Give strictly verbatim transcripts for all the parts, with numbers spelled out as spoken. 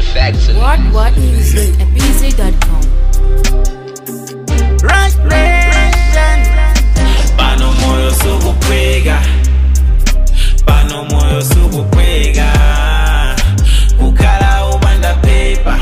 facts of What What Music at B Z dot com. Right nation. Pano moyo suku pega. Pano moyo suku pega. Kukala ubanda paper.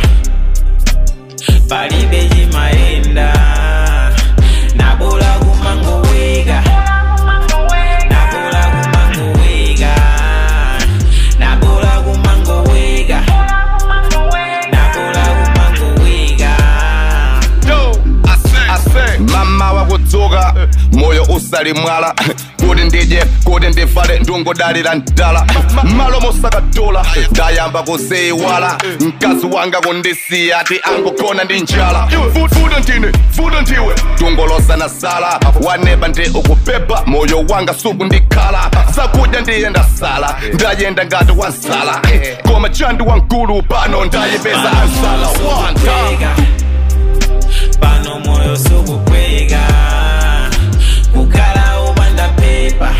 Palibe jimaenda. Nabola kumango wega. Nabola kumango wega. Nabola kumango wega. Nabola kumango wega. Yo, I say, I say. Mama wa kutoka moyo usali mwala kodi ndije kodi ndifale ndungo dalira ndala malo mosaka dola ndayamba kuseyiwala mkazi wanga kundisiya ati angokona ndi njala fudo ndine fudo ndiwe tungolosa na sala waneba ndi ukupepa moyo wanga suku ndikhala sakudya ndiyenda sala ndayenda ngati wansala koma chandi wankulu pano ndayipeza ansala wanga pano moyo suku kwega kukala ubanda pepa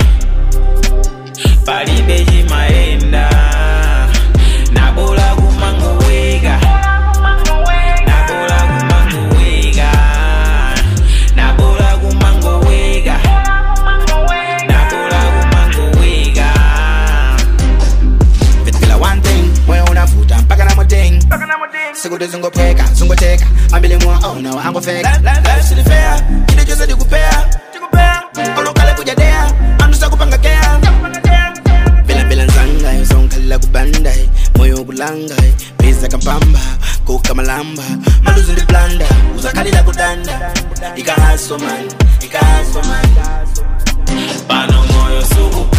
palibe jimaenda nabola kumango wega nabola kumango wega nabola kumango wega nabola kumango wega Vitila one thing moyo unafuta mpaka na moting Segude zungo peka, zungo teka Ambile mwa oh no, ango fake Life city fair, kide jose di kupea Olo kale kujadea, andusa kupanga kea Bila bila nzanga, yosong kala kubanda Moyo kulanga, pesa kampamba Kuka malamba, maluzi ndi blanda Uza kali la kudanda Ika haso man, ika haso man pano moyo suku